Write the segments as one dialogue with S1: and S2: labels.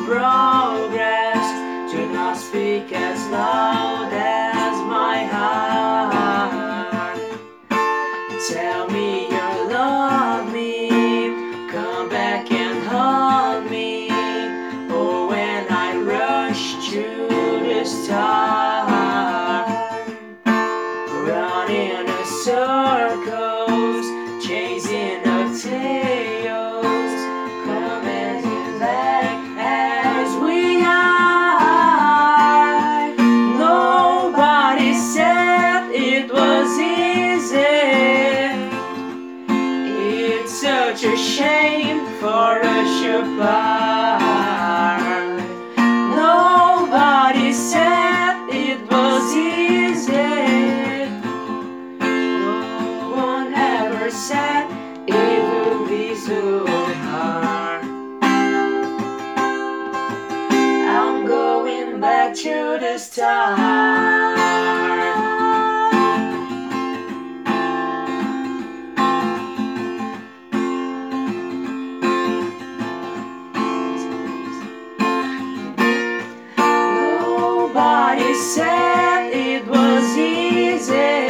S1: progress. Do not speak as loud as my heart. Tell me you love me, come back and hug me. Oh, when I rush to the start, running in circles, chasing the tails, coming back as we are. Nobody said it was easy. It's such a shame for us apart. Nobody said it was easy. No one ever said it would be so hard. I'm going back to the start. Nobody said it was easy.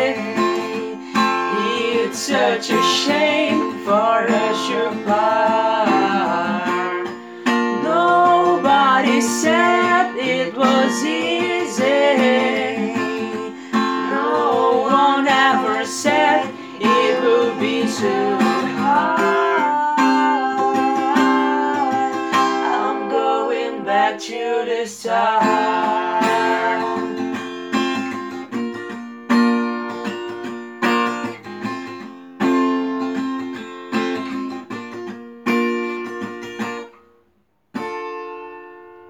S1: It's such a shame for us apart. Nobody said it was easy. No one ever said it would be so